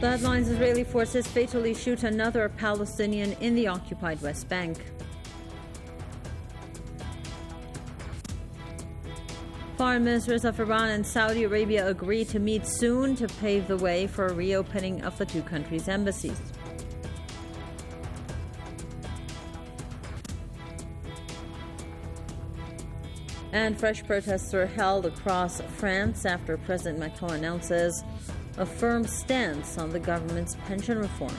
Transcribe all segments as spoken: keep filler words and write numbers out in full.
The headlines: Israeli forces fatally shoot another Palestinian in the occupied West Bank. Foreign ministers of Iran and Saudi Arabia agree to meet soon to pave the way for a reopening of the two countries' embassies. And fresh protests are held across France after President Macron announces a firm stance on the government's pension reforms.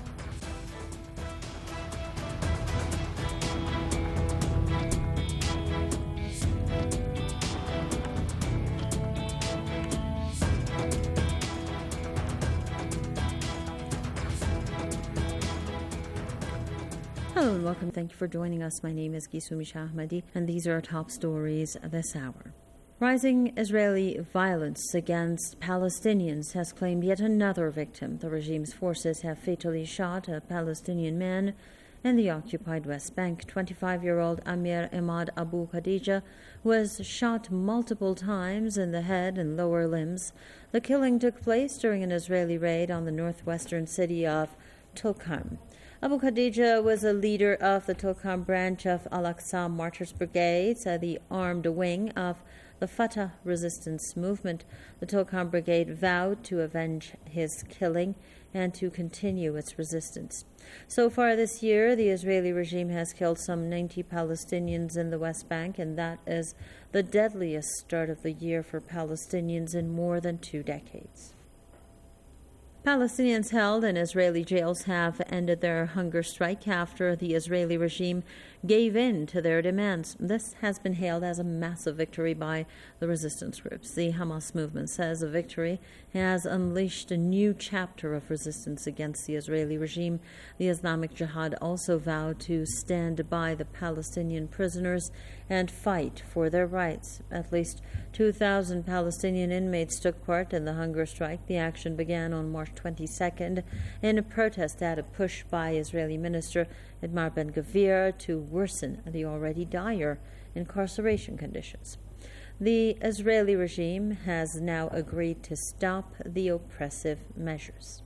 Hello and welcome. Thank you for joining us. My name is Gisumi Shahmadi, and these are our top stories this hour. Rising Israeli violence against Palestinians has claimed yet another victim. The regime's forces have fatally shot a Palestinian man in the occupied West Bank. twenty-five-year-old Amir Emad Abu Khadija was shot multiple times in the head and lower limbs. The killing took place during an Israeli raid on the northwestern city of Tulkarm. Abu Khadija was a leader of the Tulkarm branch of Al-Aqsa Martyrs Brigade, the armed wing of the Fatah resistance movement. The Tulkarm Brigade vowed to avenge his killing and to continue its resistance. So far this year, the Israeli regime has killed some ninety Palestinians in the West Bank, and that is the deadliest start of the year for Palestinians in more than two decades. Palestinians held in Israeli jails have ended their hunger strike after the Israeli regime gave in to their demands. This has been hailed as a massive victory by the resistance groups. The Hamas movement says the victory has unleashed a new chapter of resistance against the Israeli regime. The Islamic Jihad also vowed to stand by the Palestinian prisoners and fight for their rights. At least two thousand Palestinian inmates took part in the hunger strike. The action began on March twenty-second in a protest at a push by Israeli Minister Itamar Ben-Gvir to worsen the already dire incarceration conditions. The Israeli regime has now agreed to stop the oppressive measures.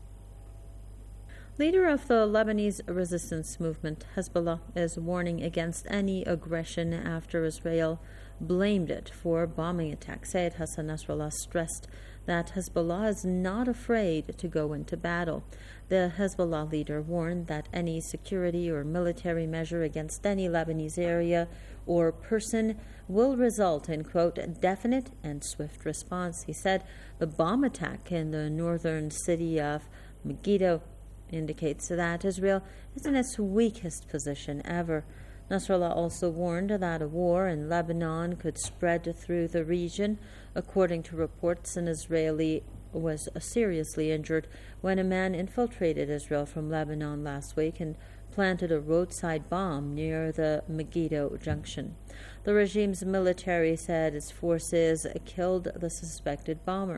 Leader of the Lebanese resistance movement, Hezbollah, is warning against any aggression after Israel blamed it for bombing attacks. Sayyid Hassan Nasrallah stressed that Hezbollah is not afraid to go into battle. The Hezbollah leader warned that any security or military measure against any Lebanese area or person will result in, quote, definite and swift response. He said the bomb attack in the northern city of Megiddo indicates that Israel is in its weakest position ever. Nasrallah also warned that a war in Lebanon could spread through the region. According to reports, an Israeli was seriously injured when a man infiltrated Israel from Lebanon last week and planted a roadside bomb near the Megiddo junction. The regime's military said its forces killed the suspected bomber.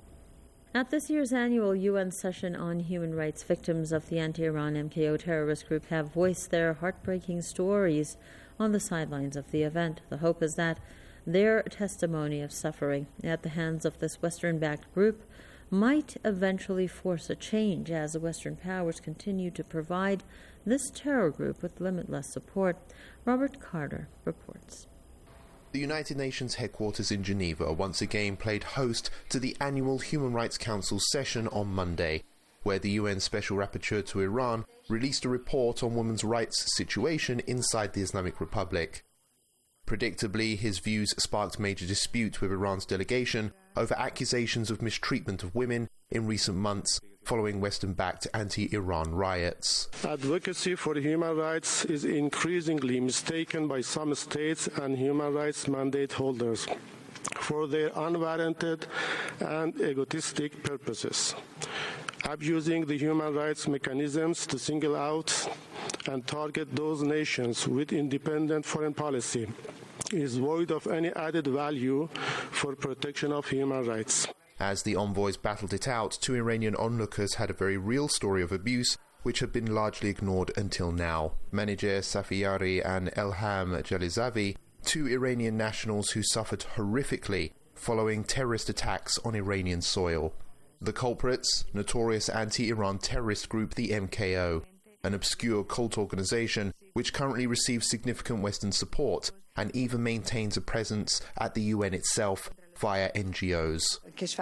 At this year's annual U N session on human rights, victims of the anti-Iran M K O terrorist group have voiced their heartbreaking stories on the sidelines of the event. The hope is that their testimony of suffering at the hands of this Western-backed group might eventually force a change as the Western powers continue to provide this terror group with limitless support. Robert Carter reports. The United Nations headquarters in Geneva once again played host to the annual Human Rights Council session on Monday, where the U N Special Rapporteur to Iran released a report on women's rights situation inside the Islamic Republic. Predictably, his views sparked major dispute with Iran's delegation over accusations of mistreatment of women in recent months following Western-backed anti-Iran riots. Advocacy for human rights is increasingly mistaken by some states and human rights mandate holders for their unwarranted and egotistic purposes, abusing the human rights mechanisms to single out and target those nations with independent foreign policy is void of any added value for protection of human rights. As the envoys battled it out, two Iranian onlookers had a very real story of abuse which had been largely ignored until now. Manijeh Safiyari and Elham Jalizavi, two Iranian nationals who suffered horrifically following terrorist attacks on Iranian soil. The culprits, notorious anti-Iran terrorist group the M K O, an obscure cult organization which currently receives significant Western support and even maintains a presence at the U N itself via N G Os.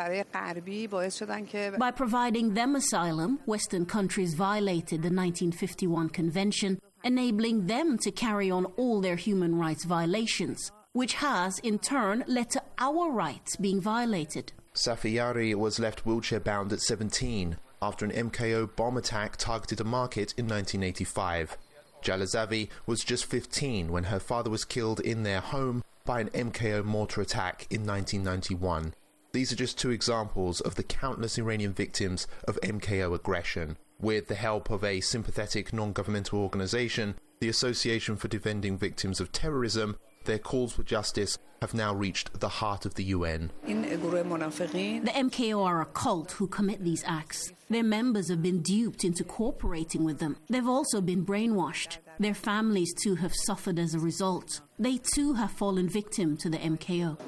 By providing them asylum, Western countries violated the nineteen fifty-one Convention, enabling them to carry on all their human rights violations, which has, in turn, led to our rights being violated. Safiyari was left wheelchair-bound at seventeen after an M K O bomb attack targeted a market in nineteen eighty-five. Jalazavi was just fifteen when her father was killed in their home by an M K O mortar attack in nineteen ninety-one. These are just two examples of the countless Iranian victims of M K O aggression. With the help of a sympathetic non-governmental organization, the Association for Defending Victims of Terrorism, their calls for justice have now reached the heart of the U N. The M K O are a cult who commit these acts. Their members have been duped into cooperating with them. They've also been brainwashed. Their families too have suffered as a result. They too have fallen victim to the M K O.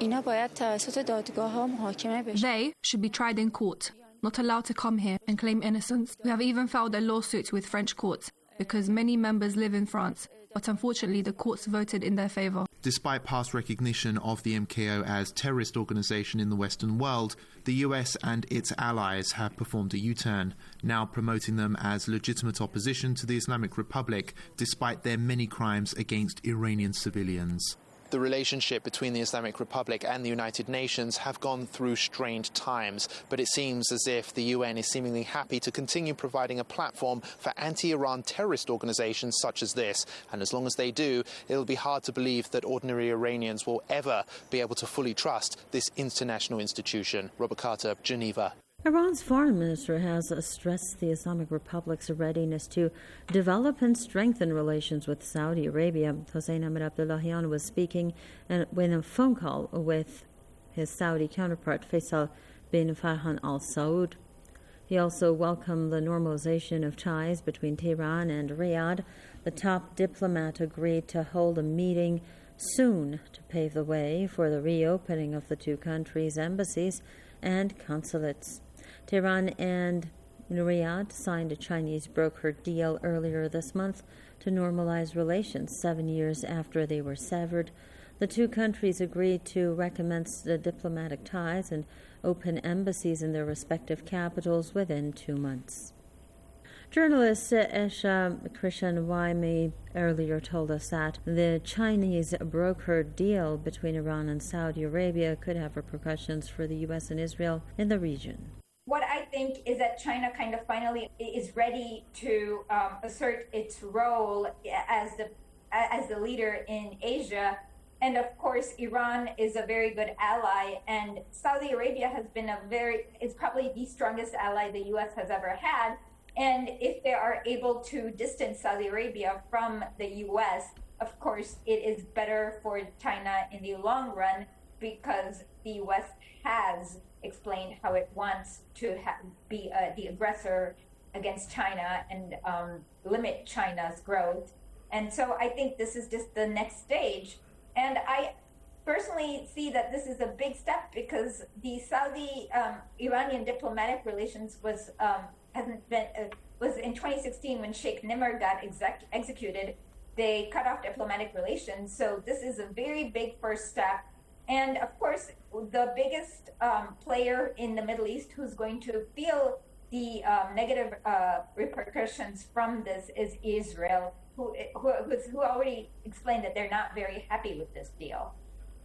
They should be tried in court, not allowed to come here and claim innocence. We have even filed a lawsuit with French courts because many members live in France, but unfortunately the courts voted in their favour. Despite past recognition of the M K O as terrorist organisation in the Western world, the U S and its allies have performed a U-turn, now promoting them as legitimate opposition to the Islamic Republic, despite their many crimes against Iranian civilians. The relationship between the Islamic Republic and the United Nations have gone through strained times, but it seems as if the U N is seemingly happy to continue providing a platform for anti-Iran terrorist organizations such as this. And as long as they do, it'll be hard to believe that ordinary Iranians will ever be able to fully trust this international institution. Robert Carter, Geneva. Iran's foreign minister has stressed the Islamic Republic's readiness to develop and strengthen relations with Saudi Arabia. Hossein Ahmed Abdullahian was speaking in a phone call with his Saudi counterpart Faisal bin Farhan Al Saud. He also welcomed the normalization of ties between Tehran and Riyadh. The top diplomat agreed to hold a meeting soon to pave the way for the reopening of the two countries' embassies and consulates. Tehran and Riyadh signed a Chinese broker deal earlier this month to normalize relations seven years after they were severed. The two countries agreed to recommence the diplomatic ties and open embassies in their respective capitals within two months. Journalist Esha Krishnawamy earlier told us that the Chinese brokered deal between Iran and Saudi Arabia could have repercussions for the U S and Israel in the region. What I think is that China kind of finally is ready to um, assert its role as the as the leader in Asia. And of course, Iran is a very good ally, and Saudi Arabia has been a very, is probably the strongest ally the U S has ever had. And if they are able to distance Saudi Arabia from the U S, of course, it is better for China in the long run because the U S has explained how it wants to ha- be uh, the aggressor against China and um, limit China's growth. And so I think this is just the next stage. And I personally see that this is a big step because the Saudi um, Iranian diplomatic relations was um, hasn't been uh, was in twenty sixteen when Sheikh Nimr got exec- executed. They cut off diplomatic relations. So this is a very big first step. And of course, the biggest um, player in the Middle East who's going to feel the um, negative uh, repercussions from this is Israel, who, who who already explained that they're not very happy with this deal.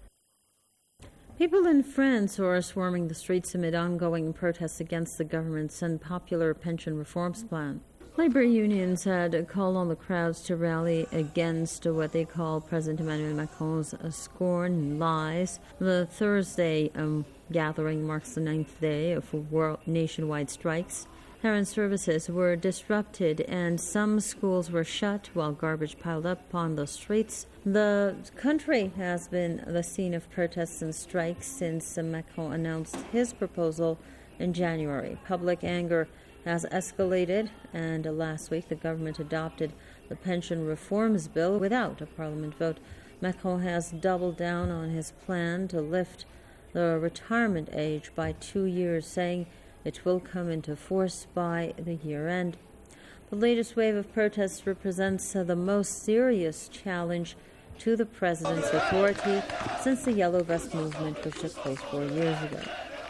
People in France are swarming the streets amid ongoing protests against the government's unpopular pension reforms plan. Labour unions had called on the crowds to rally against what they call President Emmanuel Macron's scorn and lies. The Thursday um, gathering marks the ninth day of world nationwide strikes. Parent services were disrupted and some schools were shut while garbage piled up on the streets. The country has been the scene of protests and strikes since Macron announced his proposal in January. Public anger has escalated, and last week the government adopted the pension reforms bill without a parliament vote. Macron has doubled down on his plan to lift the retirement age by two years, saying It will come into force by the year end. The latest wave of protests represents uh, the most serious challenge to the president's authority since the Yellow Vest movement, which took place four years ago.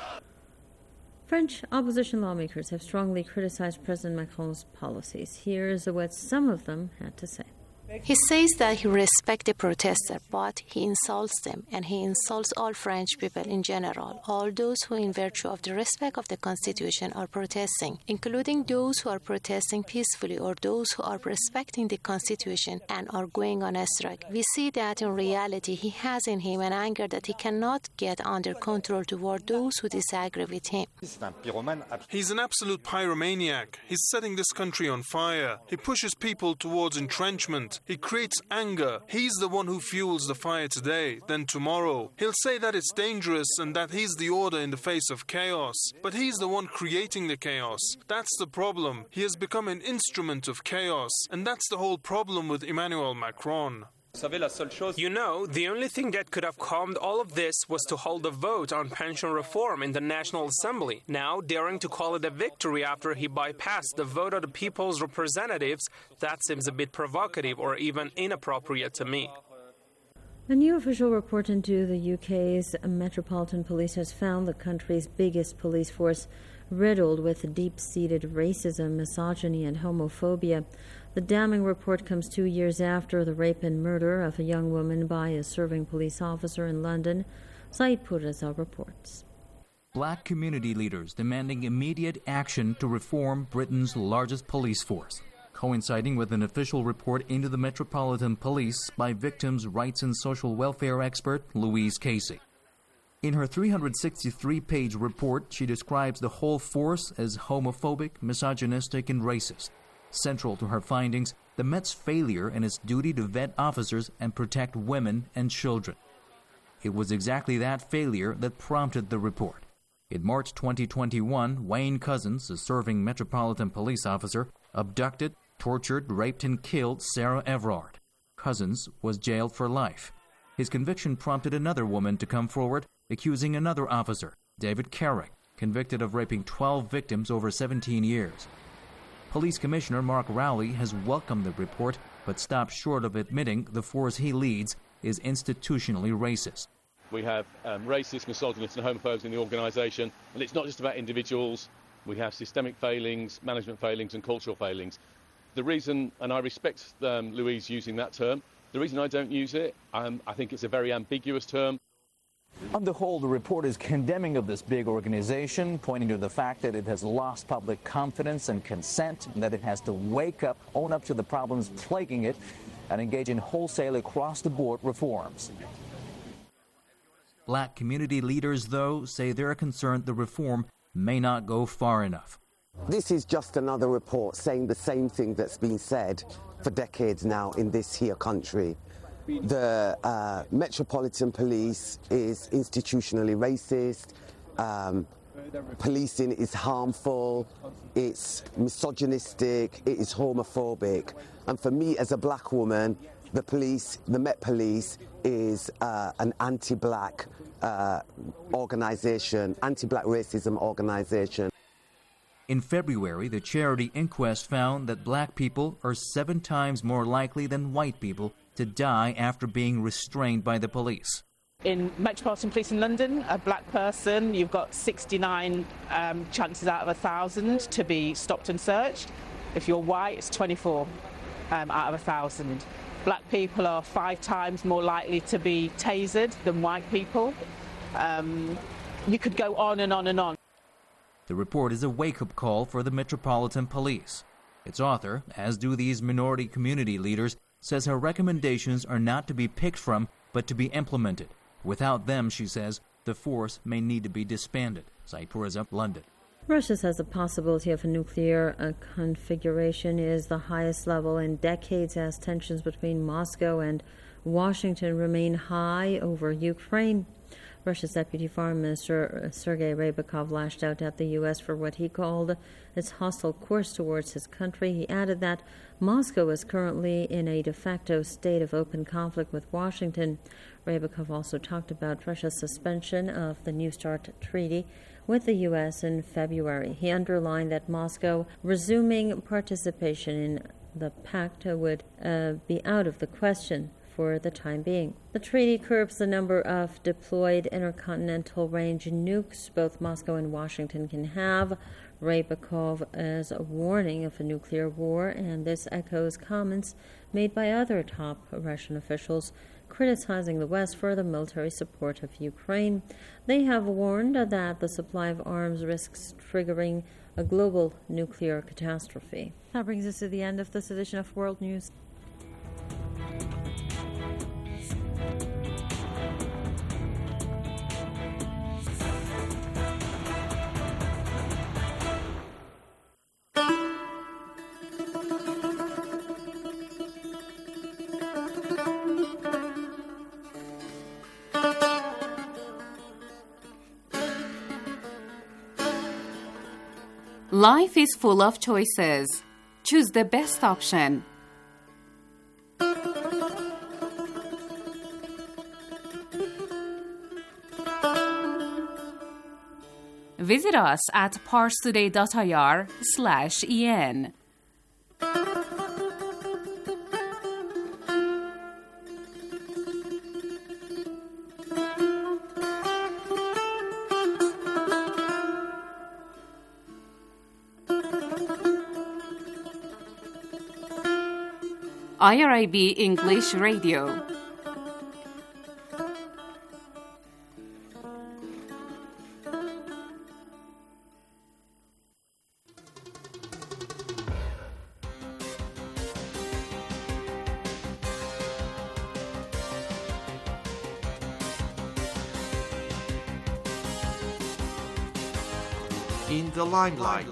French opposition lawmakers have strongly criticized President Macron's policies. Here's what some of them had to say. He says that he respects the protesters, but he insults them, and he insults all French people in general, all those who, in virtue of the respect of the Constitution, are protesting, including those who are protesting peacefully or those who are respecting the Constitution and are going on a strike. We see that in reality he has in him an anger that he cannot get under control toward those who disagree with him. He's an absolute pyromaniac. He's setting this country on fire. He pushes people towards entrenchment. He creates anger. He's the one who fuels the fire today. Then tomorrow, he'll say that it's dangerous and that he's the order in the face of chaos. But he's the one creating the chaos. That's the problem. He has become an instrument of chaos. And that's the whole problem with Emmanuel Macron. You know, the only thing that could have calmed all of this was to hold a vote on pension reform in the National Assembly. Now, daring to call it a victory after he bypassed the vote of the people's representatives, that seems a bit provocative or even inappropriate to me. A new official report into the U K's Metropolitan Police has found the country's biggest police force riddled with deep-seated racism, misogyny, and homophobia. The damning report comes two years after the rape and murder of a young woman by a serving police officer in London. Said Pureza reports. Black community leaders demanding immediate action to reform Britain's largest police force, coinciding with an official report into the Metropolitan Police by victims' rights and social welfare expert Louise Casey. In her three hundred sixty-three page report, she describes the whole force as homophobic, misogynistic, and racist. Central to her findings, the Met's failure in its duty to vet officers and protect women and children. It was exactly that failure that prompted the report. In March twenty twenty-one, Wayne Couzens, a serving Metropolitan Police officer, abducted, tortured, raped, and killed Sarah Everard. Couzens was jailed for life. His conviction prompted another woman to come forward, accusing another officer, David Carrick, convicted of raping twelve victims over seventeen years. Police Commissioner Mark Rowley has welcomed the report, but stopped short of admitting the force he leads is institutionally racist. We have um, racists, misogynists and homophobes in the organisation, and it's not just about individuals. We have systemic failings, management failings and cultural failings. The reason, and I respect um, Louise using that term, the reason I don't use it, um, I think it's a very ambiguous term. On the whole, the report is condemning of this big organization, pointing to the fact that it has lost public confidence and consent, and that it has to wake up, own up to the problems plaguing it, and engage in wholesale across-the-board reforms. Black community leaders, though, say they're concerned the reform may not go far enough. This is just another report saying the same thing that's been said for decades now in this here country. The uh, Metropolitan Police is institutionally racist, um, policing is harmful, it's misogynistic, it is homophobic. And for me as a black woman, the police, the Met Police, is uh, an anti-black uh, organisation, anti-black racism organisation. In February, the charity Inquest found that black people are seven times more likely than white people to die after being restrained by the police. In Metropolitan Police in London, a black person, you've got sixty-nine um, chances out of a thousand to be stopped and searched. If you're white, it's twenty-four um, out of a thousand. Black people are five times more likely to be tasered than white people. Um, you could go on and on and on. The report is a wake-up call for the Metropolitan Police. Its author, as do these minority community leaders, says her recommendations are not to be picked from, but to be implemented. Without them, she says, the force may need to be disbanded. Said Pureza, London. Russia says the possibility of a nuclear uh, configuration is the highest level in decades as tensions between Moscow and Washington remain high over Ukraine. Russia's Deputy Foreign Minister Sergei Rybakov lashed out at the U S for what he called its hostile course towards his country. He added that Moscow is currently in a de facto state of open conflict with Washington. Rybakov also talked about Russia's suspension of the New START treaty, with the U S in February. He underlined that Moscow resuming participation in the pact would uh, be out of the question for the time being. The treaty curbs the number of deployed intercontinental range nukes both Moscow and Washington can have. Rybakov is a warning of a nuclear war, and this echoes comments made by other top Russian officials criticizing the West for the military support of Ukraine. They have warned that the supply of arms risks triggering a global nuclear catastrophe. That brings us to the end of this edition of World News. Life is full of choices. Choose the best option. Visit us at parstoday.ir slash en. I R I B English Radio. In the limelight.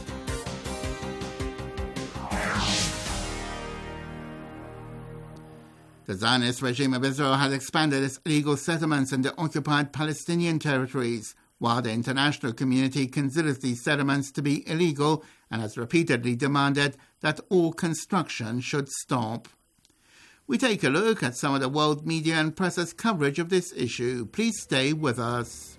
The Zionist regime of Israel has expanded its illegal settlements in the occupied Palestinian territories, while the international community considers these settlements to be illegal and has repeatedly demanded that all construction should stop. We take a look at some of the world media and press's coverage of this issue. Please stay with us.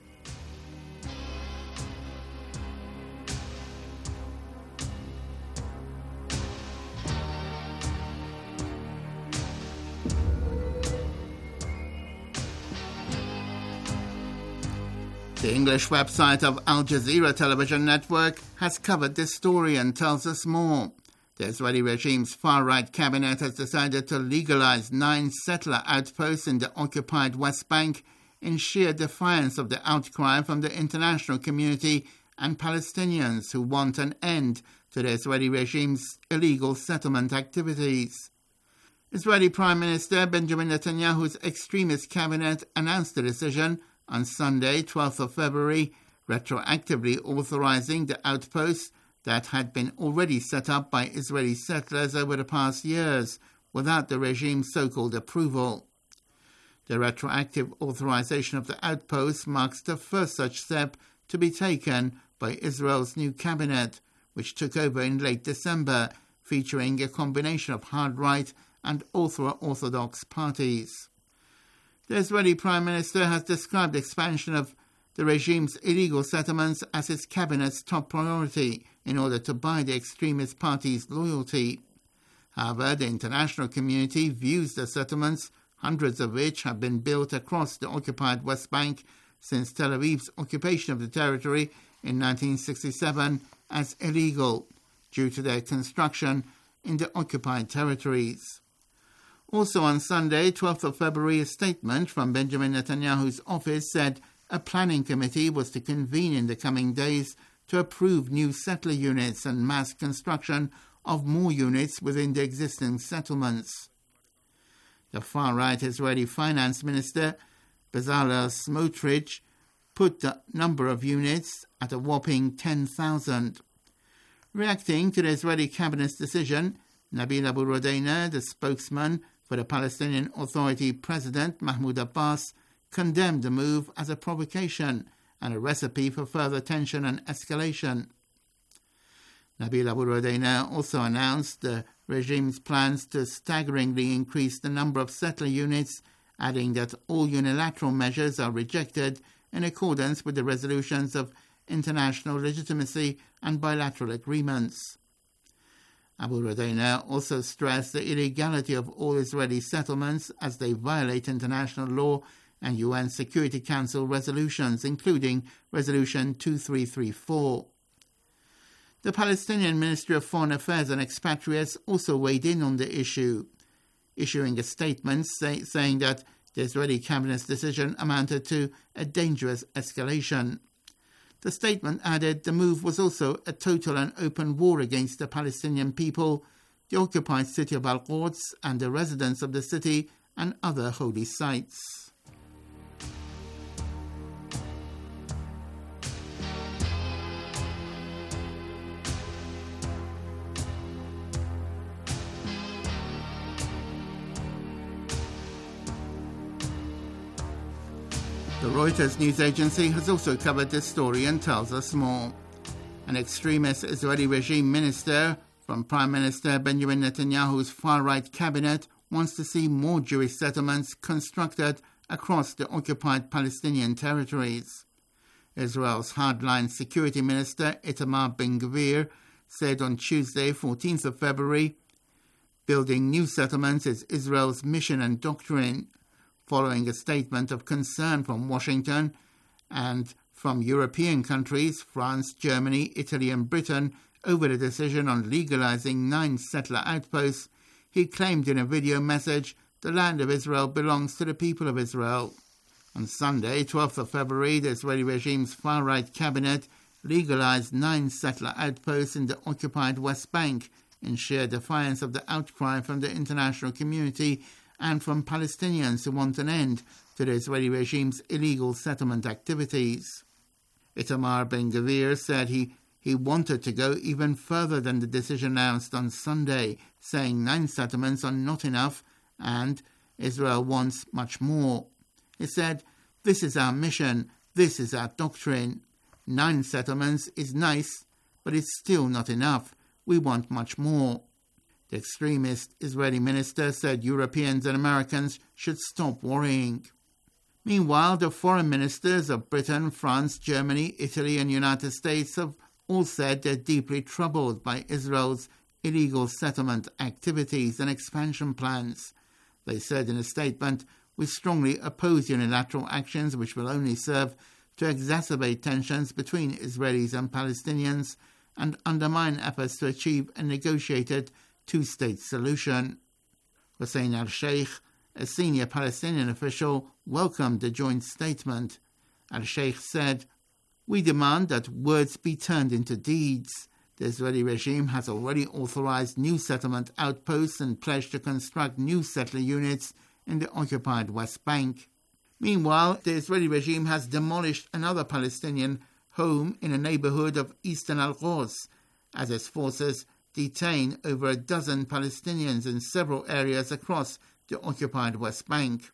The English website of Al Jazeera television network has covered this story and tells us more. The Israeli regime's far-right cabinet has decided to legalize nine settler outposts in the occupied West Bank in sheer defiance of the outcry from the international community and Palestinians who want an end to the Israeli regime's illegal settlement activities. Israeli Prime Minister Benjamin Netanyahu's extremist cabinet announced the decision on Sunday, twelfth of February, retroactively authorizing the outposts that had been already set up by Israeli settlers over the past years without the regime's so-called approval. The retroactive authorization of the outposts marks the first such step to be taken by Israel's new cabinet, which took over in late December, featuring a combination of hard-right and ultra-Orthodox parties. The Israeli Prime Minister has described the expansion of the regime's illegal settlements as his cabinet's top priority in order to buy the extremist party's loyalty. However, the international community views the settlements, hundreds of which have been built across the occupied West Bank since Tel Aviv's occupation of the territory in nineteen sixty-seven, as illegal due to their construction in the occupied territories. Also on Sunday, twelfth of February, a statement from Benjamin Netanyahu's office said a planning committee was to convene in the coming days to approve new settler units and mass construction of more units within the existing settlements. The far-right Israeli finance minister, Bezalel Smotrich, put the number of units at a whopping ten thousand. Reacting to the Israeli cabinet's decision, Nabil Abu Rodeina, the spokesman for the Palestinian Authority President Mahmoud Abbas, condemned the move as a provocation and a recipe for further tension and escalation. Nabil Abu Rodeina also announced the regime's plans to staggeringly increase the number of settler units, adding that all unilateral measures are rejected in accordance with the resolutions of international legitimacy and bilateral agreements. Abu Radena also stressed the illegality of all Israeli settlements as they violate international law and U N Security Council resolutions, including Resolution two three three four. The Palestinian Ministry of Foreign Affairs and Expatriates also weighed in on the issue, issuing a statement say, saying that the Israeli cabinet's decision amounted to a dangerous escalation. The statement added the move was also a total and open war against the Palestinian people, the occupied city of Al-Quds and the residents of the city and other holy sites. The Reuters news agency has also covered this story and tells us more. An extremist Israeli regime minister from Prime Minister Benjamin Netanyahu's far-right cabinet wants to see more Jewish settlements constructed across the occupied Palestinian territories. Israel's hardline security minister Itamar Ben-Gvir said on Tuesday, fourteenth of February, building new settlements is Israel's mission and doctrine, following a statement of concern from Washington and from European countries, France, Germany, Italy and Britain, over the decision on legalizing nine settler outposts. He claimed in a video message, the land of Israel belongs to the people of Israel. On Sunday, twelfth of February, the Israeli regime's far-right cabinet legalized nine settler outposts in the occupied West Bank in sheer defiance of the outcry from the international community and from Palestinians who want an end to the Israeli regime's illegal settlement activities. Itamar Ben-Gvir said he, he wanted to go even further than the decision announced on Sunday, saying nine settlements are not enough and Israel wants much more. He said, "This is our mission, this is our doctrine. Nine settlements is nice, but it's still not enough. We want much more." The extremist Israeli minister said Europeans and Americans should stop worrying. Meanwhile, the foreign ministers of Britain, France, Germany, Italy and United States have all said they're deeply troubled by Israel's illegal settlement activities and expansion plans. They said in a statement, "We strongly oppose unilateral actions which will only serve to exacerbate tensions between Israelis and Palestinians and undermine efforts to achieve a negotiated two-state solution." Hussein al-Sheikh, a senior Palestinian official, welcomed the joint statement. Al-Sheikh said, "We demand that words be turned into deeds. The Israeli regime has already authorized new settlement outposts and pledged to construct new settler units in the occupied West Bank." Meanwhile, the Israeli regime has demolished another Palestinian home in a neighborhood of eastern Al-Quds as its forces detain over a dozen Palestinians in several areas across the occupied West Bank.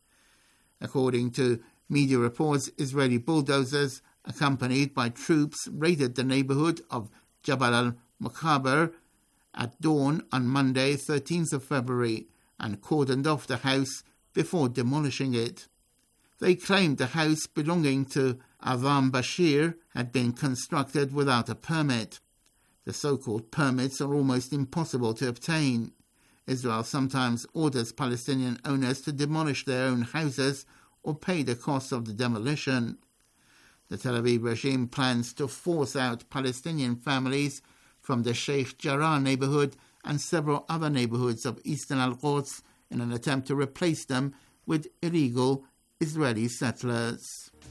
According to media reports, Israeli bulldozers, accompanied by troops, raided the neighborhood of Jabal al-Mukhaber at dawn on Monday, thirteenth of February, and cordoned off the house before demolishing it. They claimed the house belonging to Avam Bashir had been constructed without a permit. The so-called permits are almost impossible to obtain. Israel sometimes orders Palestinian owners to demolish their own houses or pay the cost of the demolition. The Tel Aviv regime plans to force out Palestinian families from the Sheikh Jarrah neighborhood and several other neighborhoods of eastern Al-Quds in an attempt to replace them with illegal Israeli settlers.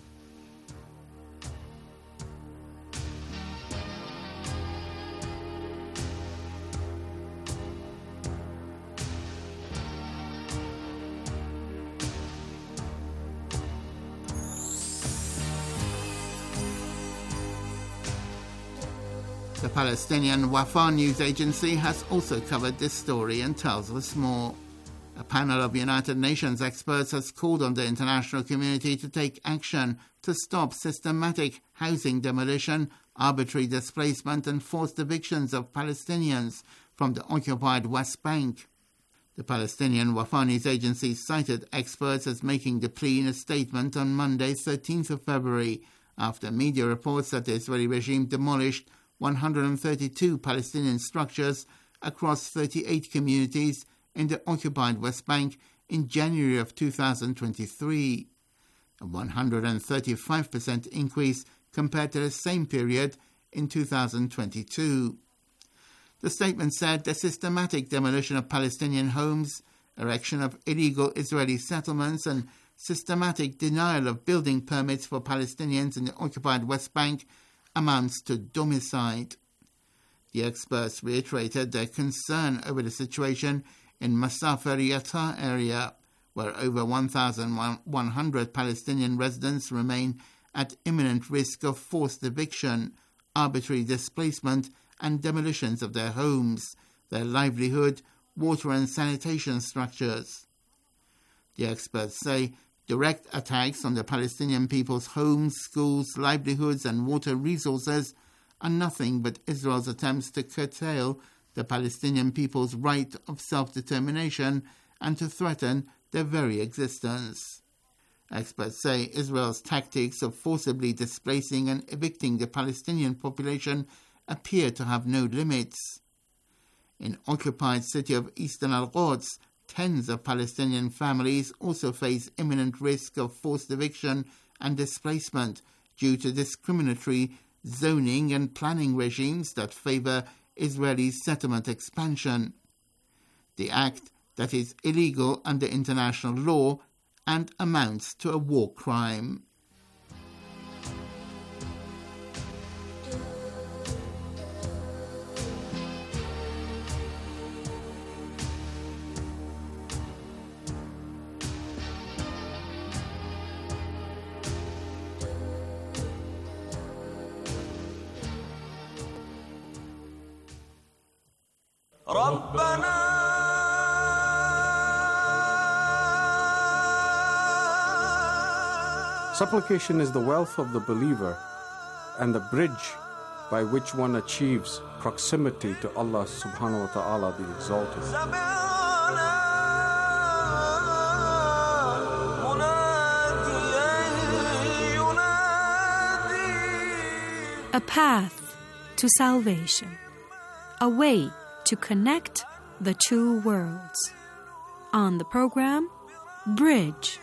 The Palestinian Wafa news agency has also covered this story and tells us more. A panel of United Nations experts has called on the international community to take action to stop systematic housing demolition, arbitrary displacement and forced evictions of Palestinians from the occupied West Bank. The Palestinian Wafa news agency cited experts as making the plea in a statement on Monday, thirteenth of February, after media reports that the Israeli regime demolished one hundred thirty-two Palestinian structures across thirty-eight communities in the occupied West Bank in January of two thousand twenty-three, a one hundred thirty-five percent increase compared to the same period in two thousand twenty-two. The statement said the systematic demolition of Palestinian homes, erection of illegal Israeli settlements, and systematic denial of building permits for Palestinians in the occupied West Bank amounts to domicide. The experts reiterated their concern over the situation in Masafer Yatta area, where over one thousand one hundred Palestinian residents remain at imminent risk of forced eviction, arbitrary displacement, and demolitions of their homes, their livelihood, water and sanitation structures. The experts say direct attacks on the Palestinian people's homes, schools, livelihoods, and water resources are nothing but Israel's attempts to curtail the Palestinian people's right of self-determination and to threaten their very existence. Experts say Israel's tactics of forcibly displacing and evicting the Palestinian population appear to have no limits. In occupied city of Eastern Al-Quds, tens of Palestinian families also face imminent risk of forced eviction and displacement due to discriminatory zoning and planning regimes that favor Israeli settlement expansion. The act that is illegal under international law and amounts to a war crime. Supplication is the wealth of the believer and the bridge by which one achieves proximity to Allah subhanahu wa ta'ala the Exalted. A path to salvation, a way to connect the two worlds. On the program, Bridge.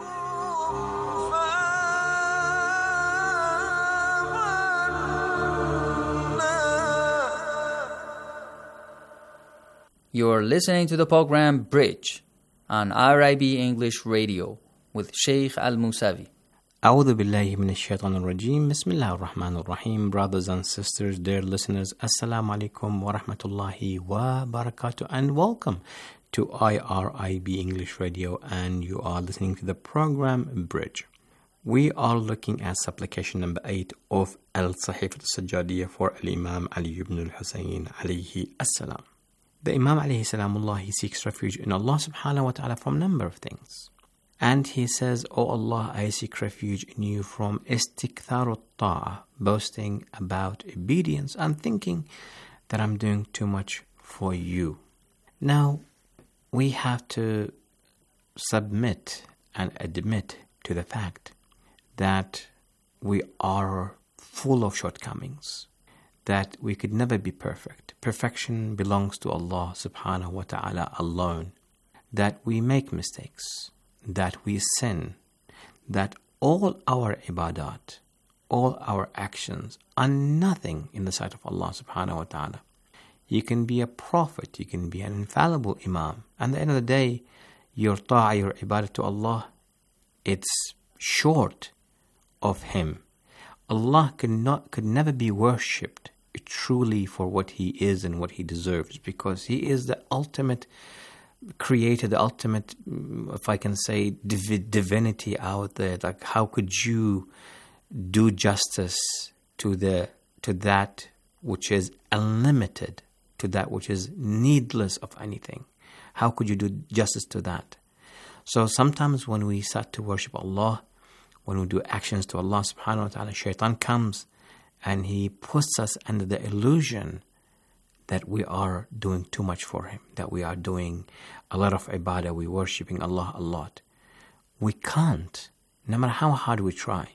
You're listening to the program Bridge on R I B English Radio with Sheikh Al-Musavi. أعوذ بالله من الشيطان الرجيم بسم الله الرحمن الرحيم. Brothers and sisters, dear listeners, Assalamu alaikum wa rahmatullahi wa barakatuh, and welcome to I R I B English Radio, and you are listening to the program Bridge. We are looking at supplication number eight of Al-Sahifat Al-Sajjadiyya for Al-Imam Ali ibn al-Husayn alayhi as-salam. The Imam alayhi salamullah, he seeks refuge in Allah subhanahu wa ta'ala from a number of things. And he says, O Allah, I seek refuge in you from istikthar ta'a, boasting about obedience and thinking that I'm doing too much for you. Now, we have to submit and admit to the fact that we are full of shortcomings, that we could never be perfect. Perfection belongs to Allah subhanahu wa ta'ala alone, that we make mistakes, that we sin, that all our ibadat, all our actions are nothing in the sight of Allah subhanahu wa ta'ala. You can be a prophet, you can be an infallible imam, and at the end of the day, your ta'ah, your ibadat to Allah, it's short of Him. Allah could not, could never be worshipped truly for what He is and what He deserves, because He is the ultimate creator, the ultimate, if I can say, div- divinity out there. Like, how could you do justice to the to that which is unlimited, to that which is needless of anything? How could you do justice to that? So sometimes when we start to worship Allah, when we do actions to Allah subhanahu wa ta'ala, shaitan comes and he puts us under the illusion that we are doing too much for Him, that we are doing a lot of ibadah, we're worshipping Allah a lot. We can't, no matter how hard we try,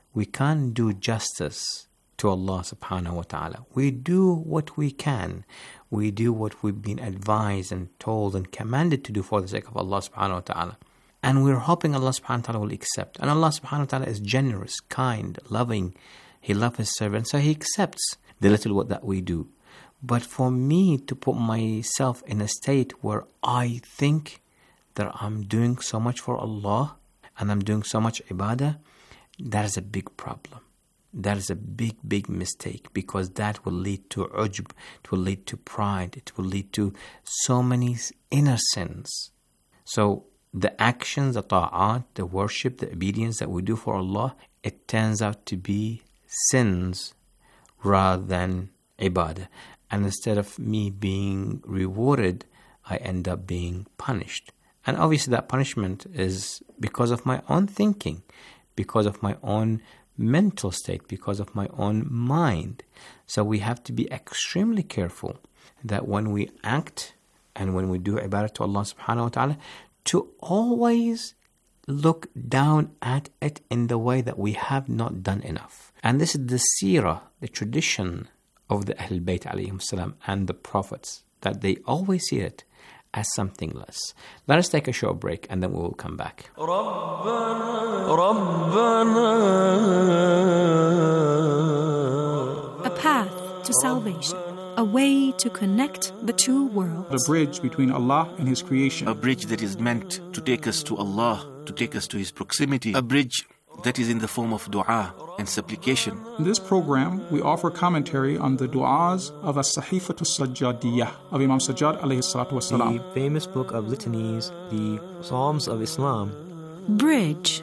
we can't do justice to Allah subhanahu wa ta'ala. We do what we can. We do what we've been advised and told and commanded to do for the sake of Allah subhanahu wa ta'ala. And we're hoping Allah subhanahu wa ta'ala will accept. And Allah subhanahu wa ta'ala is generous, kind, loving. He loves His servants, so He accepts the little what that we do. But for me to put myself in a state where I think that I'm doing so much for Allah and I'm doing so much ibadah, that is a big problem. That is a big, big mistake, because that will lead to ujb, it will lead to pride, it will lead to so many inner sins. So the actions, the ta'at, the worship, the obedience that we do for Allah, it turns out to be sins rather than ibadah. And instead of me being rewarded, I end up being punished. And obviously that punishment is because of my own thinking, because of my own mental state, because of my own mind. So we have to be extremely careful that when we act and when we do ibadah to Allah subhanahu wa ta'ala, to always look down at it in the way that we have not done enough. And this is the seerah, the tradition of the Ahlul Bayt alayhim salam and the prophets, that they always see it as something less. Let us take a short break and then we will come back. A path to salvation, a way to connect the two worlds. The bridge between Allah and His creation. A bridge that is meant to take us to Allah, to take us to His proximity. A bridge that is in the form of dua and supplication. In this program, we offer commentary on the du'as of As-Sahifatu Sajjadiyah of Imam Sajjad alayhi salatu wasalam. The famous book of litanies, the Psalms of Islam. Bridge.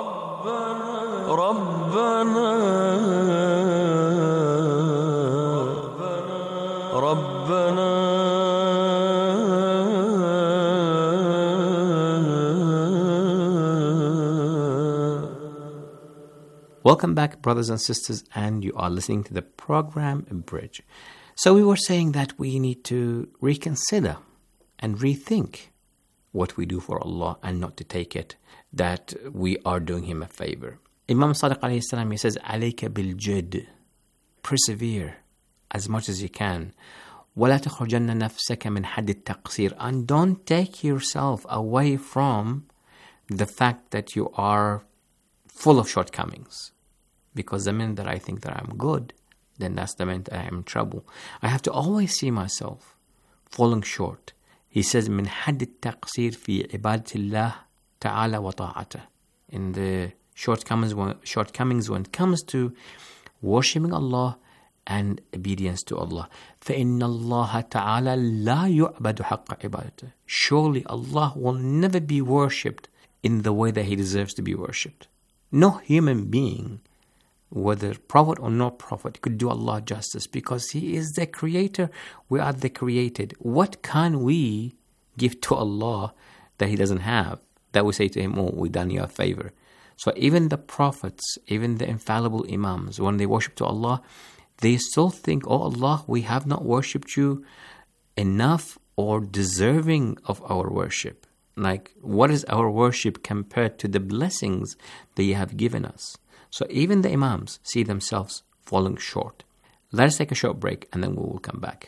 Welcome back, brothers and sisters, and you are listening to the program Bridge. So we were saying that we need to reconsider and rethink what we do for Allah and not to take it that we are doing Him a favor. Imam Sadiq alayhi salam, he says, "Alayka bil jid." Persevere as much as you can. وَلَا تَخْرُجَنَّ نَفْسَكَ مِنْ حَدِّ التَّقْصِيرِ. And don't take yourself away from the fact that you are full of shortcomings. Because the minute that I think that I'm good, then that's the minute that I am in trouble. I have to always see myself falling short. He says, من حد التقصير في عبادة الله تعالى وطاعته. In the shortcomings when, shortcomings when it comes to worshiping Allah and obedience to Allah. فإن الله تعالى لا يعبد حق عبادته. Surely Allah will never be worshipped in the way that He deserves to be worshipped. No human being, whether prophet or not prophet, could do Allah justice, because He is the creator, we are the created. What can we give to Allah that He doesn't have, that we say to Him, oh, we done you a favor? So even the prophets, even the infallible imams, when they worship to Allah, they still think, oh Allah, we have not worshipped you enough or deserving of our worship. Like, what is our worship compared to the blessings that you have given us? So even the imams see themselves falling short. Let us take a short break and then we will come back.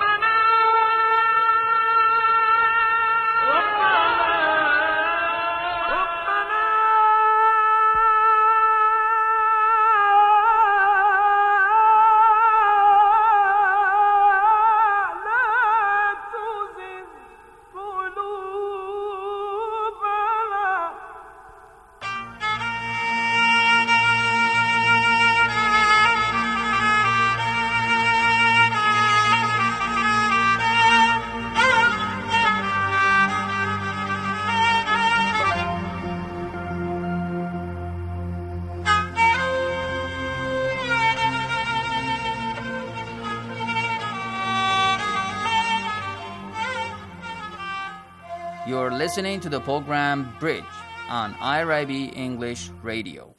You're listening to the program Bridge on I R I B English Radio.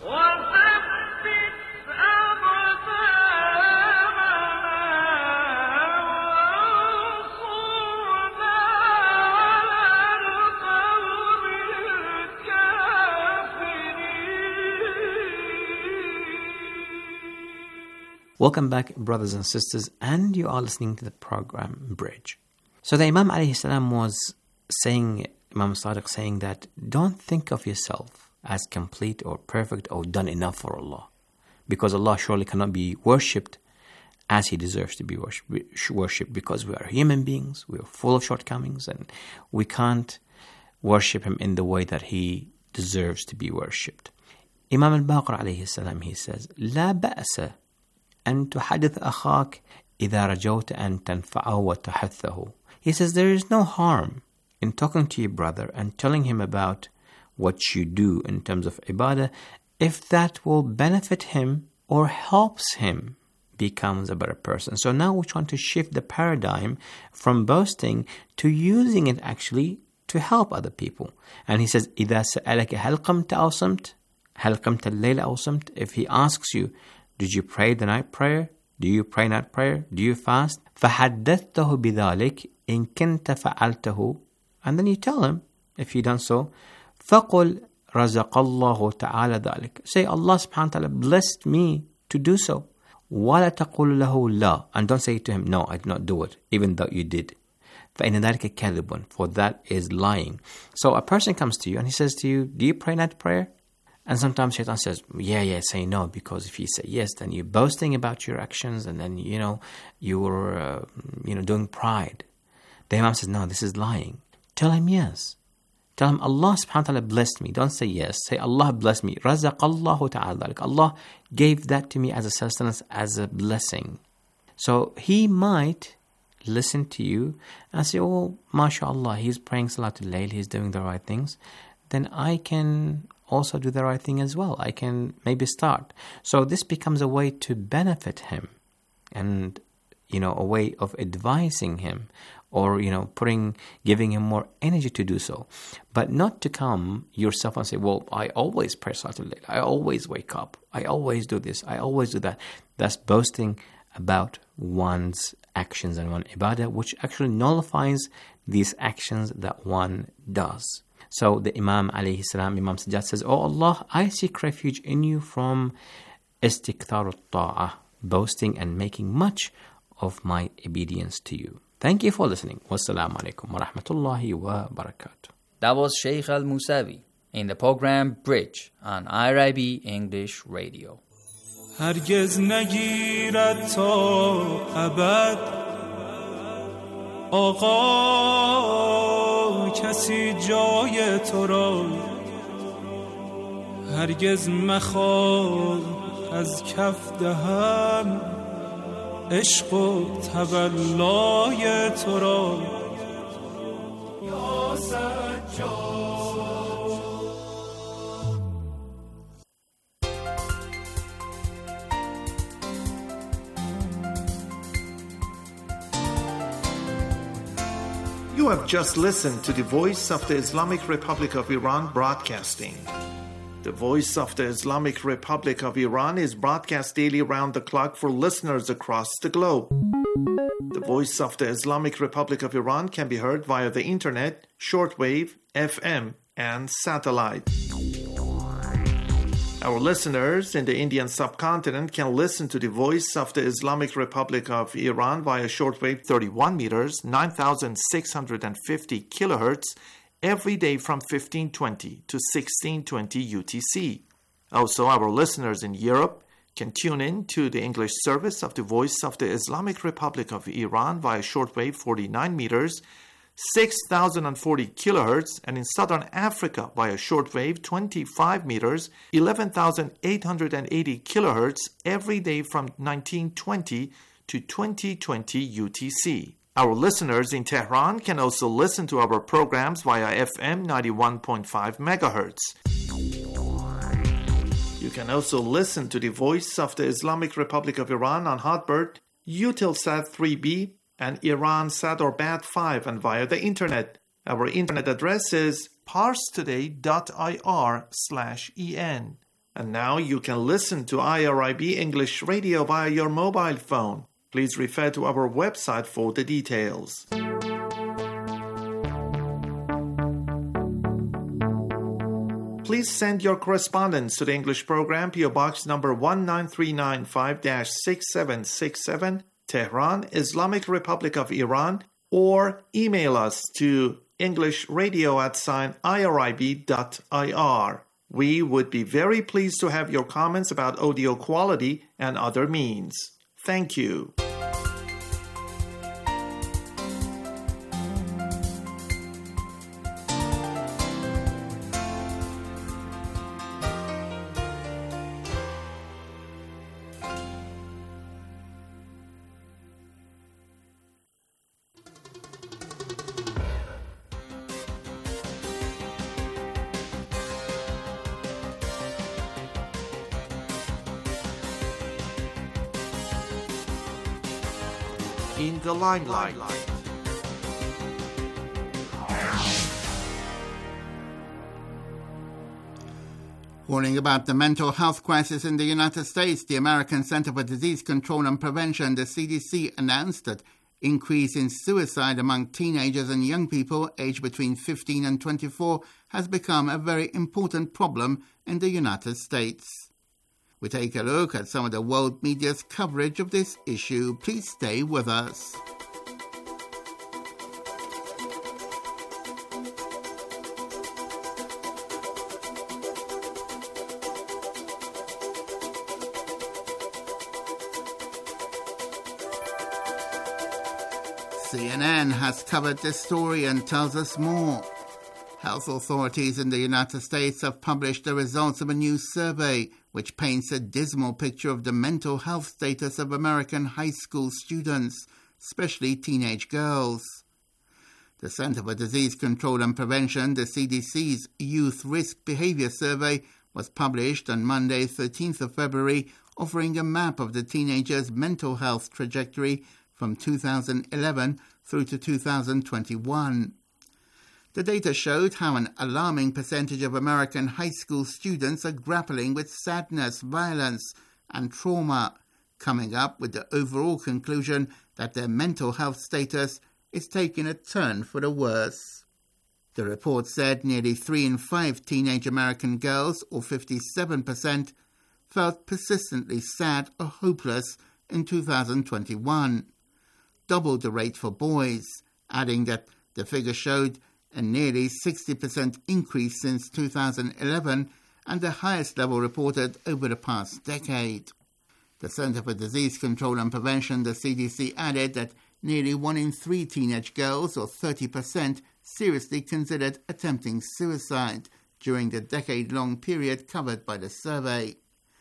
Welcome back, brothers and sisters, and you are listening to the program Bridge. So the Imam alayhi salam was saying, Imam Sadiq saying that don't think of yourself as complete or perfect or done enough for Allah, because Allah surely cannot be worshipped as He deserves to be worshipped, because we are human beings, we are full of shortcomings, and we can't worship Him in the way that He deserves to be worshipped. Imam al-Baqir alayhi salam, he says, لا بأس أن تحدث أخاك إذا رجوت أن تنفعه وتحثه. He says there is no harm in talking to your brother and telling him about what you do in terms of ibadah, if that will benefit him or helps him becomes a better person. So now we're trying to shift the paradigm from boasting to using it actually to help other people. And he says, إذا سألك هل قمت أو صمت هل قمت الليل أو صمت. If he asks you, did you pray the night prayer? Do you pray night prayer? Do you fast? فحدثته بذلك إن كنت فعلته. And then you tell him, if you done so, فقل رزق الله تعالى ذلك. Say, Allah subhanahu wa ta'ala blessed me to do so. ولا تقول له لا. And don't say to him, no, I did not do it, even though you did. فإن ذلك كذب. For that is lying. So a person comes to you and he says to you, do you pray night prayer? And sometimes Shaitan says, yeah, yeah, say no, because if you say yes, then you're boasting about your actions, and then, you know, you're, uh, you know, doing pride. The Imam says, no, this is lying. Tell him yes. Tell him, Allah subhanahu wa ta'ala blessed me. Don't say yes. Say, Allah blessed me. Razaq Allahu ta'ala. Allah gave that to me as a sustenance, as a blessing. So he might listen to you and say, oh, mashallah, he's praying Salatul Layl, he's doing the right things. Then I can also do the right thing as well. I can maybe start. So this becomes a way to benefit him, and, you know, a way of advising him, or, you know, putting, giving him more energy to do so. But not to come yourself and say, well, I always pray Salatul Layl, I always wake up, I always do this, I always do that. That's boasting about one's actions and one ibadah, which actually nullifies these actions that one does. So the Imam alayhi salam, Imam Sajjad says, oh Allah, I seek refuge in you from istikthar al-ta'ah, boasting and making much of my obedience to you. Thank you for listening. Wassalamu alaikum wa rahmatullahi wa barakatuh. That was Sheikh Al-Musawi in the program Bridge on I R I B English Radio. هرگز نگیرد تا ابد آقا کسی جای تو را هرگز مخواه از کف دهم عشق و تولای تو را یا سجاد. You have just listened to the Voice of the Islamic Republic of Iran broadcasting. The Voice of the Islamic Republic of Iran is broadcast daily round the clock for listeners across the globe. The Voice of the Islamic Republic of Iran can be heard via the internet, shortwave, F M, and satellite. Our listeners in the Indian subcontinent can listen to the Voice of the Islamic Republic of Iran via shortwave thirty-one meters, nine thousand six hundred fifty kilohertz, every day from fifteen twenty to sixteen twenty U T C. Also, our listeners in Europe can tune in to the English service of the Voice of the Islamic Republic of Iran via shortwave forty-nine meters, six thousand forty kilohertz, and in Southern Africa via shortwave twenty-five meters, eleven thousand eight hundred eighty kilohertz, every day from nineteen twenty to twenty twenty U T C. Our listeners in Tehran can also listen to our programs via F M ninety-one point five megahertz. You can also listen to the Voice of the Islamic Republic of Iran on Hotbird, Eutelsat three B, and Iransat or Bat five, and via the internet. Our internet address is parstoday.ir slash en. And now you can listen to I R I B English Radio via your mobile phone. Please refer to our website for the details. please send your correspondence to the English program, P O Box number one nine three nine five dash six seven six seven, Tehran, Islamic Republic of Iran, or email us to englishradio at sign irib dot ir. We would be very pleased to have your comments about audio quality and other means. Thank you. In the limelight. Warning about the mental health crisis in the United States, the American Center for Disease Control and Prevention, the C D C, announced that increase in suicide among teenagers and young people aged between fifteen and twenty-four has become a very important problem in the United States. We take a look at some of the world media's coverage of this issue. Please stay with us. C N N has covered this story and tells us more. Health authorities in the United States have published the results of a new survey which paints a dismal picture of the mental health status of American high school students, especially teenage girls. The Center for Disease Control and Prevention, the C D C's Youth Risk Behavior Survey, was published on Monday, thirteenth of February, offering a map of the teenagers' mental health trajectory from two thousand eleven through to two thousand twenty-one. The data showed how an alarming percentage of American high school students are grappling with sadness, violence, and trauma, coming up with the overall conclusion that their mental health status is taking a turn for the worse. The report said nearly three in five teenage American girls, or fifty-seven percent, felt persistently sad or hopeless in two thousand twenty-one, double the rate for boys, adding that the figure showed a nearly sixty percent increase since two thousand eleven and the highest level reported over the past decade. The Center for Disease Control and Prevention, the C D C, added that nearly one in three teenage girls, or thirty percent, seriously considered attempting suicide during the decade-long period covered by the survey,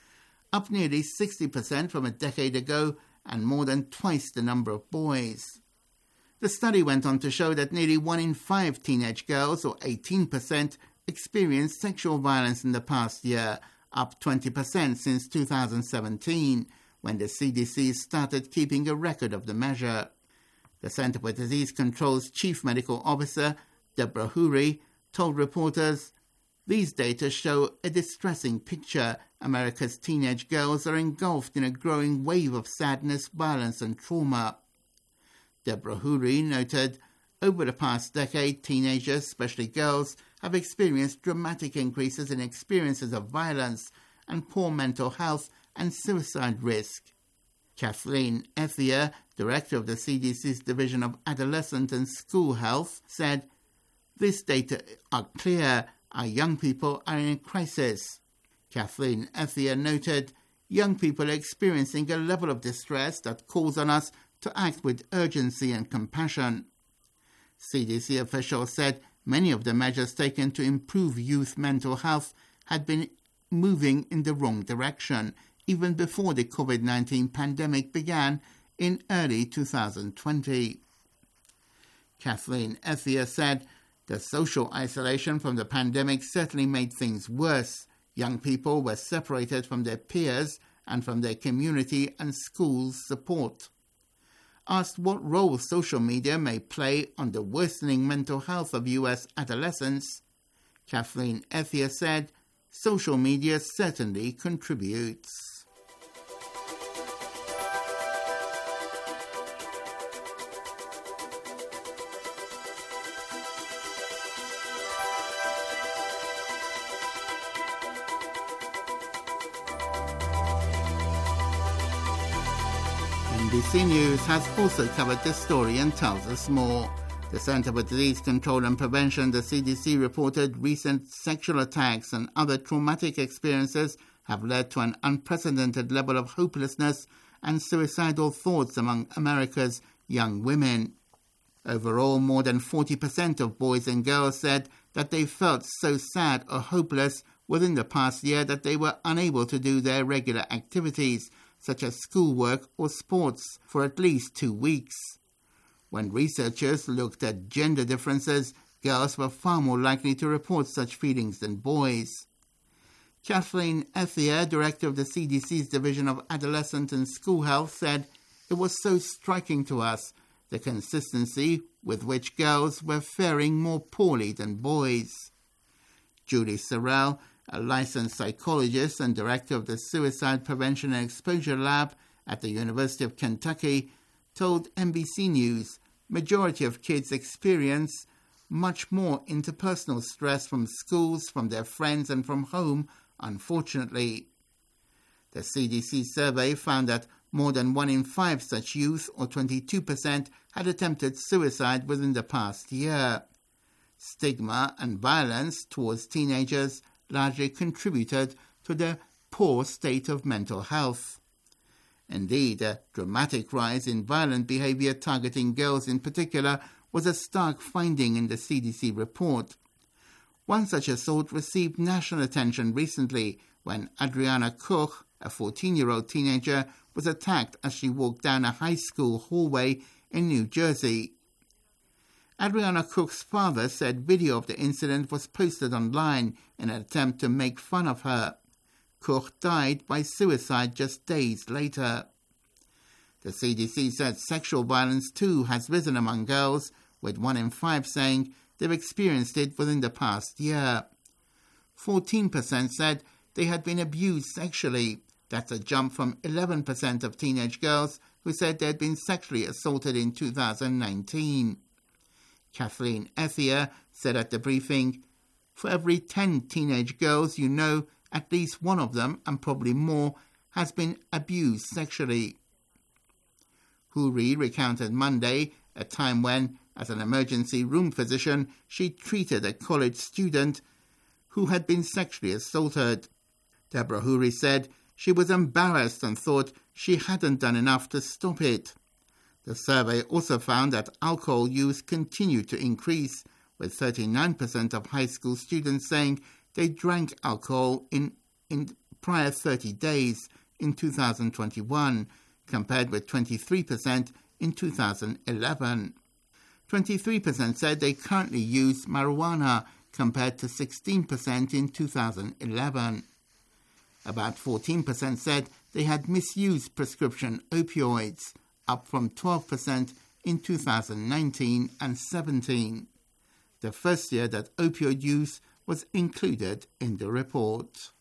up nearly sixty percent from a decade ago and more than twice the number of boys. The study went on to show that nearly one in five teenage girls, or eighteen percent, experienced sexual violence in the past year, up twenty percent since two thousand seventeen, when the C D C started keeping a record of the measure. The Center for Disease Control's Chief Medical Officer, Deborah Hoory, told reporters, "These data show a distressing picture. America's teenage girls are engulfed in a growing wave of sadness, violence, and trauma." Deborah Hoory noted, over the past decade, teenagers, especially girls, have experienced dramatic increases in experiences of violence and poor mental health and suicide risk. Kathleen Ethier, director of the C D C's Division of Adolescent and School Health, said, "This data are clear. Our young people are in a crisis." Kathleen Ethier noted, "Young people are experiencing a level of distress that calls on us to act with urgency and compassion." C D C officials said many of the measures taken to improve youth mental health had been moving in the wrong direction, even before the COVID nineteen pandemic began in early two thousand twenty. Kathleen Ethier said, "The social isolation from the pandemic certainly made things worse. Young people were separated from their peers and from their community and schools' support." Asked what role social media may play on the worsening mental health of U S adolescents, Kathleen Ethier said, "Social media certainly contributes." N B C News has also covered this story and tells us more. The Centre for Disease Control and Prevention, the C D C, reported recent sexual attacks and other traumatic experiences have led to an unprecedented level of hopelessness and suicidal thoughts among America's young women. Overall, more than forty percent of boys and girls said that they felt so sad or hopeless within the past year that they were unable to do their regular activities, such as schoolwork or sports, for at least two weeks. When researchers looked at gender differences, girls were far more likely to report such feelings than boys. Kathleen Ethier, director of the C D C's Division of Adolescent and School Health, said it was so striking to us, the consistency with which girls were faring more poorly than boys. Julie Sorrell, a licensed psychologist and director of the Suicide Prevention and Exposure Lab at the University of Kentucky, told N B C News majority of kids experience much more interpersonal stress from schools, from their friends, and from home, unfortunately. The C D C survey found that more than one in five such youth, or twenty-two percent, had attempted suicide within the past year. Stigma and violence towards teenagers largely contributed to their poor state of mental health. Indeed, a dramatic rise in violent behavior targeting girls in particular was a stark finding in the C D C report. One such assault received national attention recently when Adriana Koch, a fourteen-year-old teenager, was attacked as she walked down a high school hallway in New Jersey. Adriana Koch's father said video of the incident was posted online in an attempt to make fun of her. Koch died by suicide just days later. The C D C said sexual violence too has risen among girls, with one in five saying they've experienced it within the past year. fourteen percent said they had been abused sexually. That's a jump from eleven percent of teenage girls who said they had been sexually assaulted in two thousand nineteen. Kathleen Ethier said at the briefing, "For every ten teenage girls you know, at least one of them, and probably more, has been abused sexually." Houri recounted Monday a time when, as an emergency room physician, she treated a college student who had been sexually assaulted. Deborah Houri said she was embarrassed and thought she hadn't done enough to stop it. The survey also found that alcohol use continued to increase, with thirty-nine percent of high school students saying they drank alcohol in, in prior thirty days in two thousand twenty-one, compared with twenty-three percent in two thousand eleven. twenty-three percent said they currently use marijuana, compared to sixteen percent in two thousand eleven. About fourteen percent said they had misused prescription opioids, up from twelve percent in two thousand nineteen and seventeen, the first year that opioid use was included in the report.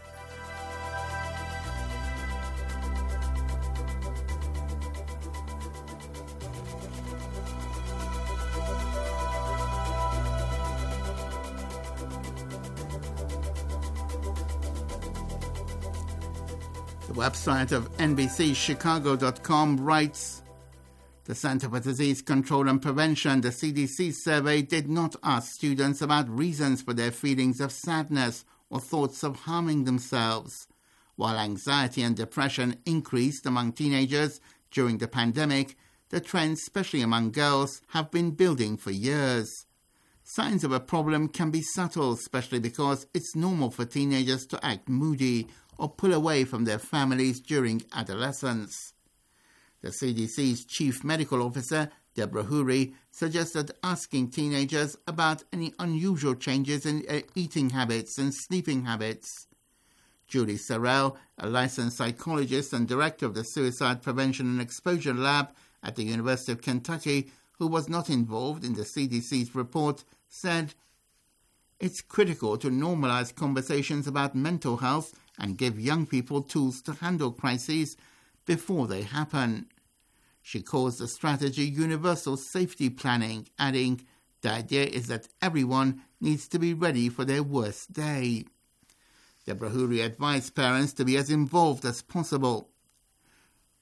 The website of N B C Chicago dot com writes, "The Center for Disease Control and Prevention, the C D C survey, did not ask students about reasons for their feelings of sadness or thoughts of harming themselves. While anxiety and depression increased among teenagers during the pandemic, the trends, especially among girls, have been building for years. Signs of a problem can be subtle, especially because it's normal for teenagers to act moody or pull away from their families during adolescence." The C D C's Chief Medical Officer, Deborah Houri, suggested asking teenagers about any unusual changes in their eating habits and sleeping habits. Julie Sorrell, a licensed psychologist and director of the Suicide Prevention and Exposure Lab at the University of Kentucky, who was not involved in the C D C's report, said, "It's critical to normalize conversations about mental health and give young people tools to handle crises before they happen." She calls the strategy universal safety planning, adding, "The idea is that everyone needs to be ready for their worst day." Deborah Houri advised parents to be as involved as possible.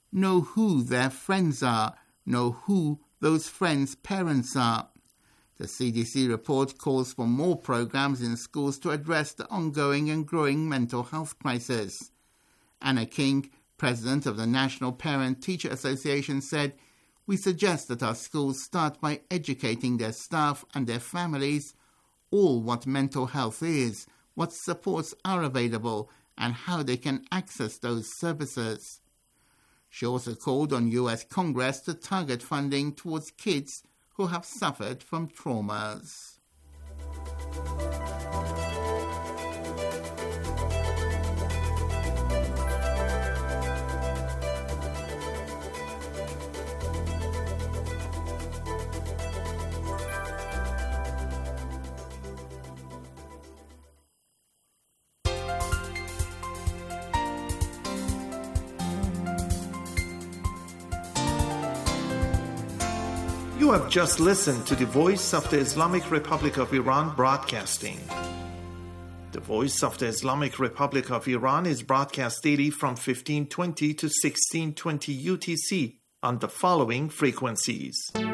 know who their friends are, know who those friends' parents are. The C D C report calls for more programs in schools to address the ongoing and growing mental health crisis. Anna King, president of the National Parent-Teacher Association, said, "We suggest that our schools start by educating their staff and their families all what mental health is, what supports are available, and how they can access those services." She also called on U S Congress to target funding towards kids who have suffered from traumas. You have just listened to the Voice of the Islamic Republic of Iran broadcasting. The Voice of the Islamic Republic of Iran is broadcast daily from fifteen twenty to sixteen twenty U T C on the following frequencies.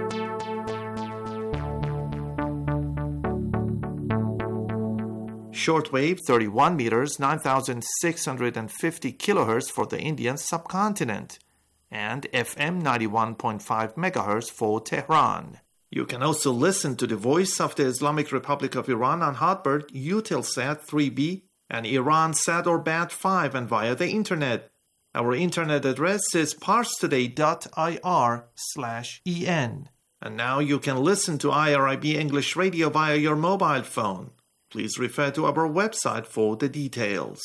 Shortwave thirty-one meters, nine thousand six hundred fifty kilohertz for the Indian subcontinent, and F M ninety-one point five megahertz for Tehran. You can also listen to the Voice of the Islamic Republic of Iran on Hotbird, Eutelsat three B, and Iransat or B A T five, and via the Internet. Our Internet address is parstoday dot I R slash E N. And now you can listen to I R I B English Radio via your mobile phone. Please refer to our website for the details.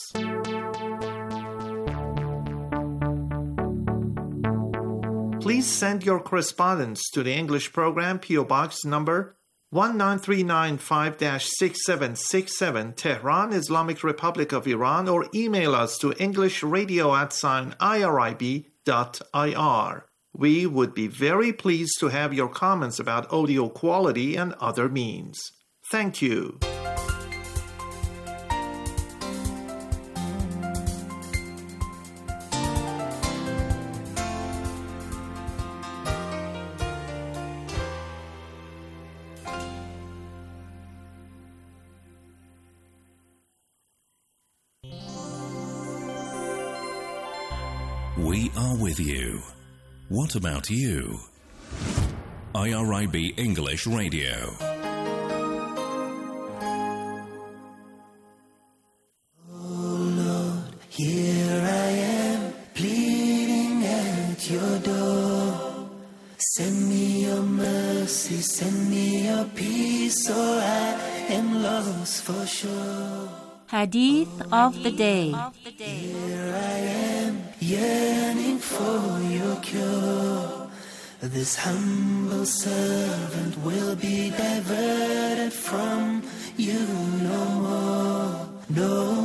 Please send your correspondence to the English program, P O Box number one nine three nine five dash six seven six seven, Tehran, Islamic Republic of Iran, or email us to englishradio at sign irib dot I R. We would be very pleased to have your comments about audio quality and other means. Thank you. We are with you. What about you? I R I B English Radio. Oh Lord, here I am, pleading at your door. Send me your mercy, send me your peace, or I am lost for sure. Hadith of the day. Here I am, yearning for your cure. This humble servant will be diverted from you no more, no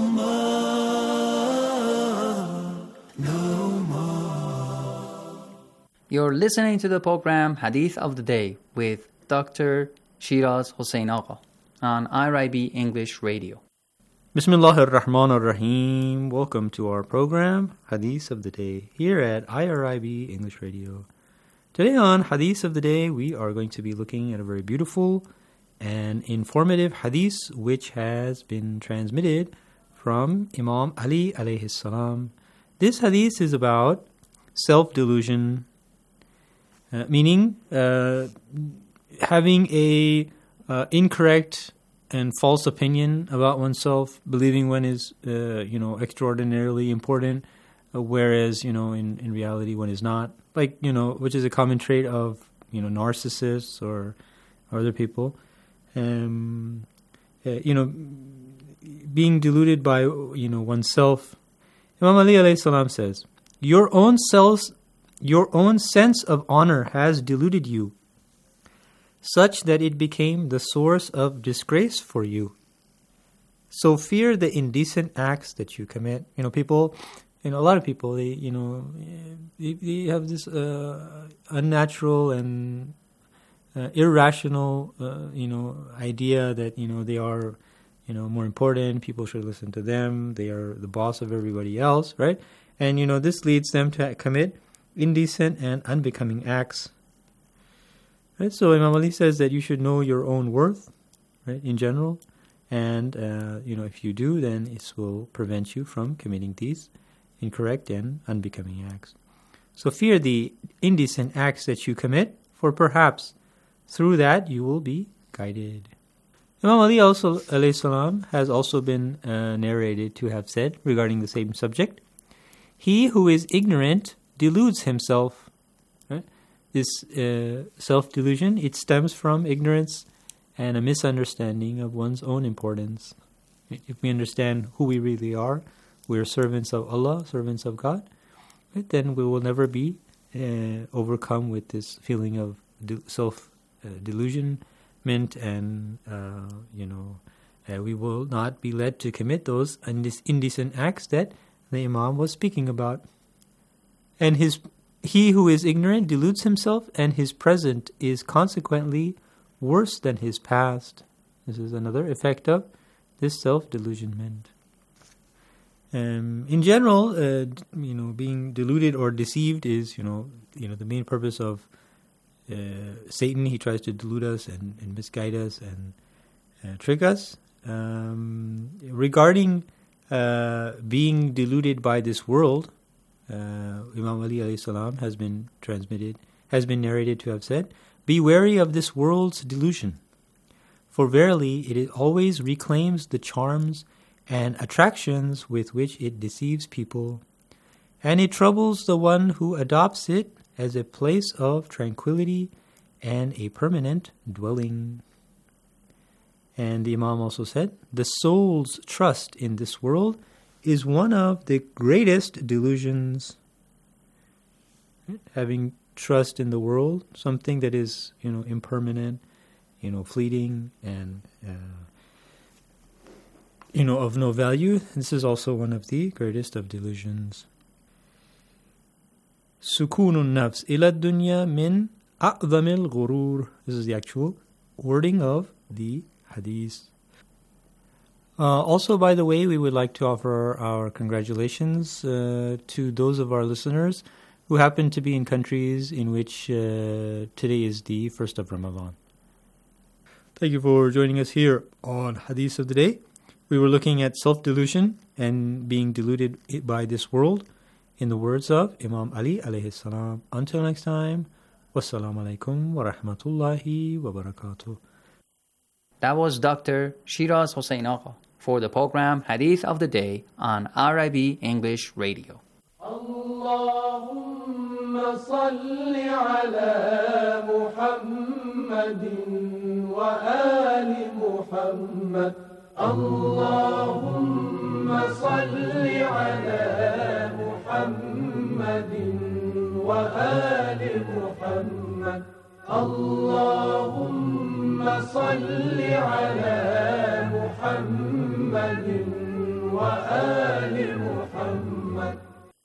more, no more. You're listening to the program Hadith of the Day with Doctor Shiraz Hossein Agha on I R I B English Radio. Bismillah ar-Rahman ar-Rahim. Welcome to our program, Hadith of the Day, here at I R I B English Radio. Today on Hadith of the Day, we are going to be looking at a very beautiful and informative hadith which has been transmitted from Imam Ali alayhi salam. This hadith is about self-delusion, uh, meaning uh, having a uh, incorrect and false opinion about oneself, believing one is, uh, you know, extraordinarily important, uh, whereas, you know, in, in reality one is not. Like, you know, which is a common trait of, you know, narcissists or, or other people. Um, uh, you know, being deluded by, you know, oneself. Imam Ali alayhi salam says, your own selves, your own sense of honor has deluded you, such that it became the source of disgrace for you. So fear the indecent acts that you commit. You know, people, you know, a lot of people, they, you know, they, they have this uh, unnatural and uh, irrational, uh, you know, idea that, you know, they are, you know, more important. People should listen to them. They are the boss of everybody else, right? And, you know, this leads them to commit indecent and unbecoming acts. Right? So Imam Ali says that you should know your own worth, right, in general, and uh, you know, if you do, then it will prevent you from committing these incorrect and unbecoming acts. So fear the indecent acts that you commit, for perhaps through that you will be guided. Imam Ali also, alayhi salam, has also been uh, narrated to have said regarding the same subject, he who is ignorant deludes himself. Right? This uh, self-delusion, it stems from ignorance and a misunderstanding of one's own importance. If we understand who we really are, we are servants of Allah, servants of God, right, then we will never be uh, overcome with this feeling of de- self-delusionment uh, and, uh, you know, uh, we will not be led to commit those indecent acts that the Imam was speaking about. And his he who is ignorant deludes himself, and his present is consequently worse than his past. This is another effect of this self-delusionment. Um, in general, uh, you know, being deluded or deceived is, you know, you know, the main purpose of uh, Satan. He tries to delude us and, and misguide us and uh, trick us. Um, regarding uh, being deluded by this world, uh, Imam Ali alayhi salam has been transmitted, has been narrated to have said, "Be wary of this world's delusion, for verily it always reclaims the charms and attractions with which it deceives people, and it troubles the one who adopts it as a place of tranquility and a permanent dwelling." And the Imam also said, "The soul's trust in this world is one of the greatest delusions." Having trust in the world, something that is, you know, impermanent, you know, fleeting, and uh, you know, of no value. This is also one of the greatest of delusions. Sukunun nafs ila dunya min a'zamil ghurur. This is the actual wording of the hadith. Uh, also, by the way, we would like to offer our congratulations uh, to those of our listeners who happen to be in countries in which uh, today is the first of Ramadan. Thank you for joining us here on Hadith of the Day. We were looking at self-delusion and being deluded by this world in the words of Imam Ali alayhi salam. Until next time, wassalamu alaikum wa rahmatullahi wa barakatuh. That was Doctor Shiraz Hossein Agha for the program Hadith of the Day on R I B English Radio. Allahumma salli ala Muhammadin wa ali Muhammad. Allahumma salli ala Muhammadin wa ali Muhammad. Allahumma salli ala Muhammadin wa ali Muhammad.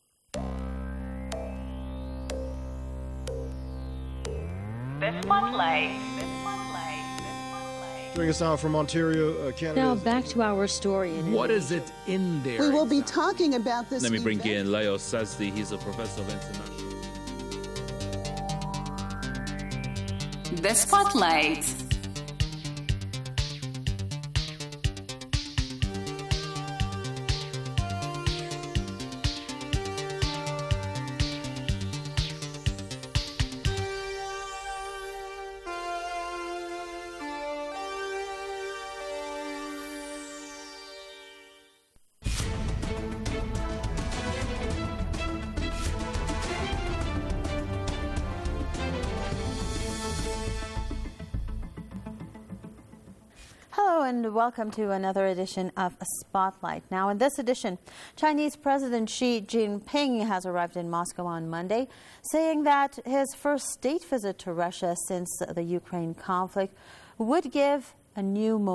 The Spotlight. Joining us now from Ontario, uh, Canada. Now back to our story. In what is it in there? We will be talking about this. Let me bring in Leo Sazdi. He's a professor of international. The Spotlight. And welcome to another edition of Spotlight. Now, in this edition, Chinese President Xi Jinping has arrived in Moscow on Monday, saying that his first state visit to Russia since the Ukraine conflict would give a new moment